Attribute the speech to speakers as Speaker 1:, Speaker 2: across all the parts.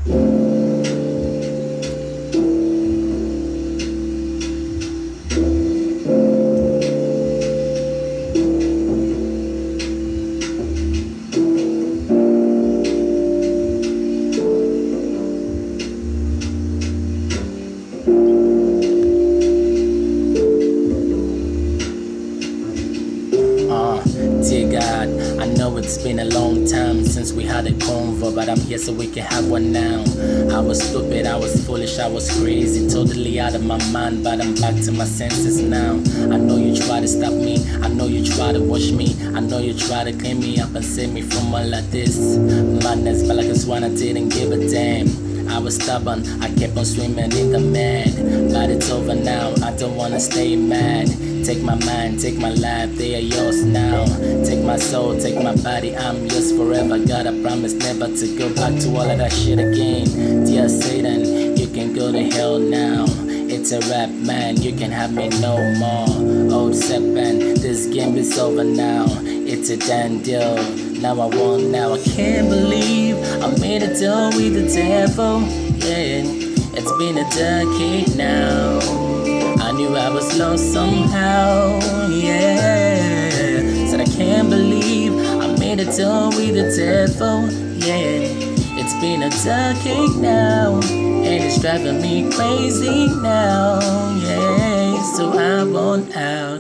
Speaker 1: Dear God, I know it's been a long time since we had a convo, but I'm here so we can have one now. I was stupid, I was foolish, I was crazy, totally out of my mind, but I'm back to my senses now. I know you try to stop me, I know you try to wash me, I know you try to clean me up and save me from all of this madness, but like a swan, I didn't give a damn. I was stubborn, I kept on swimming in the mad, but it's over now, I don't wanna stay mad. Take my mind, take my life, they are yours now. Take my soul, take my body, I'm yours forever. God, I promise never to go back to all of that shit again. Dear Satan, you can go to hell now. It's a rap, man, you can have me no more. Old serpent, this game is over now. It's a done deal, now I won, now I can't believe I made a deal with the devil. Yeah, it's been a decade now. I knew I was lost somehow, yeah. Said I can't believe I made a deal with the devil, yeah. It's been a decade now, and it's driving me crazy now, yeah. So I want out.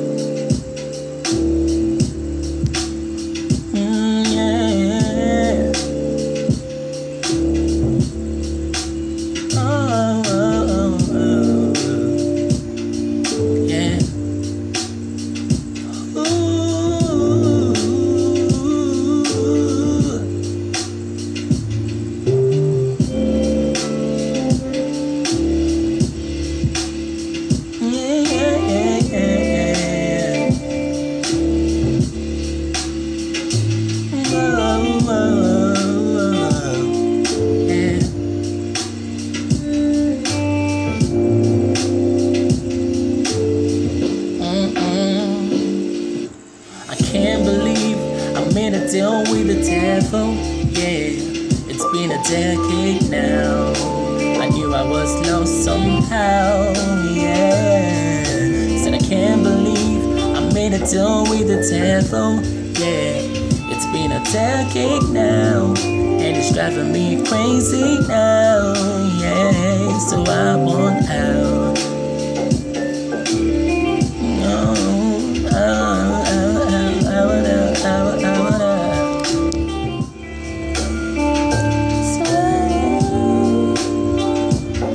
Speaker 1: Yeah. Can't believe I made a deal with the devil, yeah. It's been a decade now. I knew I was lost somehow, yeah. Said I can't believe I made a deal with the devil, yeah. It's been a decade now, and it's driving me crazy now, yeah. So I want